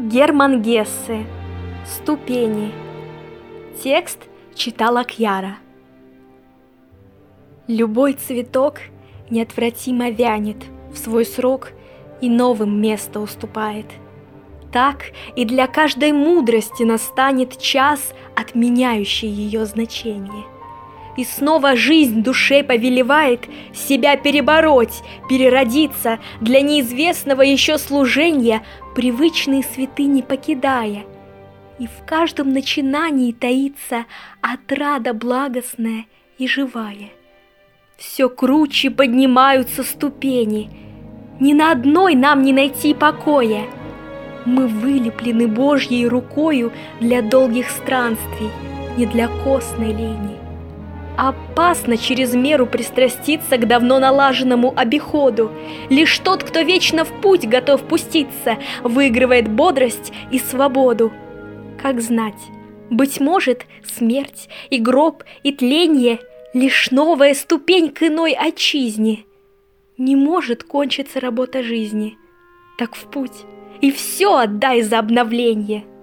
Герман Гессе. Ступени. Текст читала Кьяра. Любой цветок неотвратимо вянет в свой срок и новым место уступает. Так и для каждой мудрости настанет час, отменяющий ее значение. И снова жизнь душе повелевает себя перебороть, переродиться для неизвестного еще служения, привычные святыни покидая. И в каждом начинании таится отрада благостная и живая. Все круче поднимаются ступени, ни на одной нам не найти покоя. Мы вылеплены Божьей рукою для долгих странствий, не для костной лени. Опасно через меру пристраститься к давно налаженному обиходу. Лишь тот, кто вечно в путь готов пуститься, выигрывает бодрость и свободу. Как знать, быть может, смерть и гроб и тленье — лишь новая ступень к иной отчизне. Не может кончиться работа жизни, так в путь, и все отдай за обновление.